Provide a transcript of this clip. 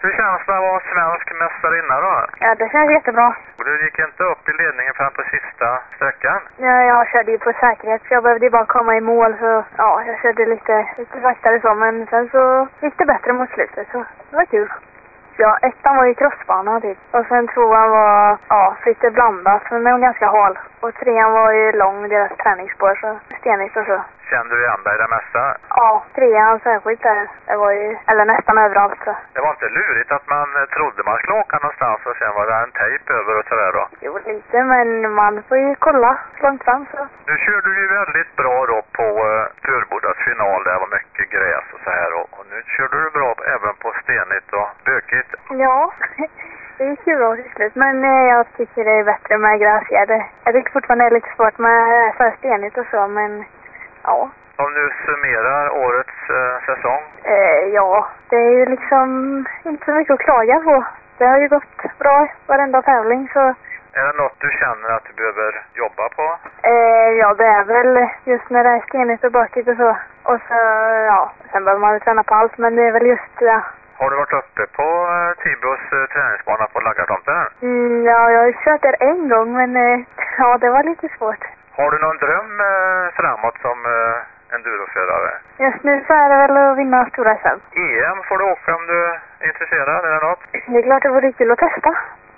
Hur känns det att vara svensk mästarinna då? Ja, det känns jättebra. Och du gick inte upp i ledningen fram på sista sträckan? Ja, jag körde ju på säkerhet så jag behövde ju bara komma i mål så ja, jag körde lite saktare så men sen så gick det bättre mot slutet så det var kul. Ja, ettan var ju crossbana typ. Och sen tvåan var, ja, lite blandat men den var ganska hal. Och trean var ju lång, deras träningsspår så stenigt och så. Kände du igen dig det mesta? Ja, trean särskilt där. Det var ju, eller nästan överallt så. Det var inte lurigt att man trodde man skulle åka någonstans och sen var det en tejp över och sådär då? Jo, lite men man får ju kolla långt fram så. Nu körde du ju väldigt bra då på Törbodas final. Det var mycket gräs och så här och nu körde du bra även på stenigt och bökigt. Ja, det gick ju bra till slut. Men jag tycker det är bättre med gräsgärde. Jag tycker fortfarande det är lite svårt med så här stenigt och så, men ja. Om du summerar årets säsong? Ja, det är ju liksom inte så mycket att klaga på. Det har ju gått bra varenda tävling så. Är det något du känner att du behöver jobba på? Ja, det är väl just när det är stenigt och bökigt och så. Och så, ja, sen behöver man ju träna på allt, men det är väl just det. Har du varit uppe på Tibros träningsbana på Laggartomten? Ja, jag har ju kört där en gång, men ja, det var lite svårt. Har du någon dröm framåt som enduroförare? Just nu så är det väl att vinna stora SM. EM får du åka om du är intresserad eller något? Det är klart det vore kul att testa.